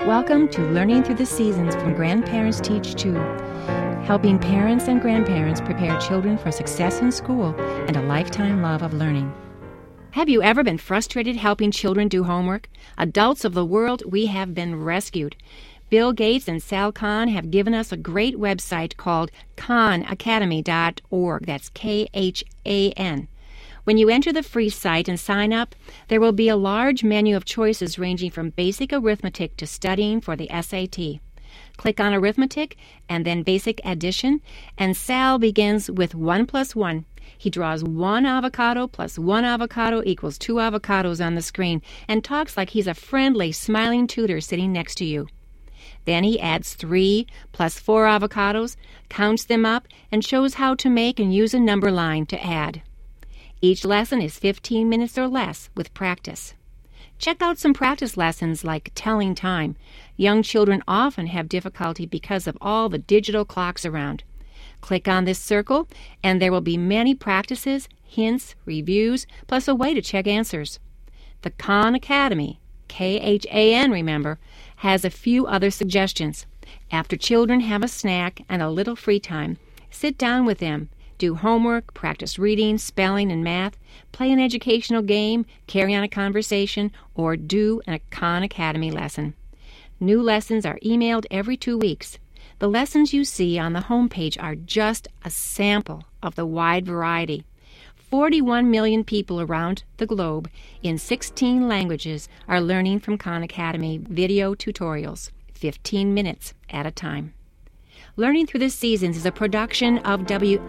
Welcome to Learning Through the Seasons from Grandparents Teach Too, helping parents and grandparents prepare children for success in school and a lifetime love of learning. Have you ever been frustrated helping children do homework? Adults of the world, we have been rescued. Bill Gates and Sal Khan have given us a great website called khanacademy.org. That's Khan. When you enter the free site and sign up, there will be a large menu of choices ranging from basic arithmetic to studying for the SAT. Click on arithmetic and then basic addition, and Sal begins with 1 plus 1. He draws 1 avocado plus 1 avocado equals 2 avocados on the screen and talks like he's a friendly, smiling tutor sitting next to you. Then he adds 3 plus 4 avocados, counts them up, and shows how to make and use a number line to add. Each lesson is 15 minutes or less with practice. Check out some practice lessons like telling time. Young children often have difficulty because of all the digital clocks around. Click on this circle, and there will be many practices, hints, reviews, plus a way to check answers. The Khan Academy, Khan, remember, has a few other suggestions. After children have a snack and a little free time, sit down with them. Do homework, practice reading, spelling, and math, play an educational game, carry on a conversation, or do a Khan Academy lesson. New lessons are emailed every 2 weeks. The lessons you see on the homepage are just a sample of the wide variety. 41 million people around the globe in 16 languages are learning from Khan Academy video tutorials, 15 minutes at a time. Learning Through the Seasons is a production of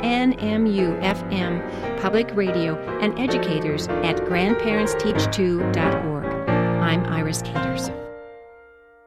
WNMU-FM Public Radio and educators at grandparentsteach2.org. I'm Iris Caters.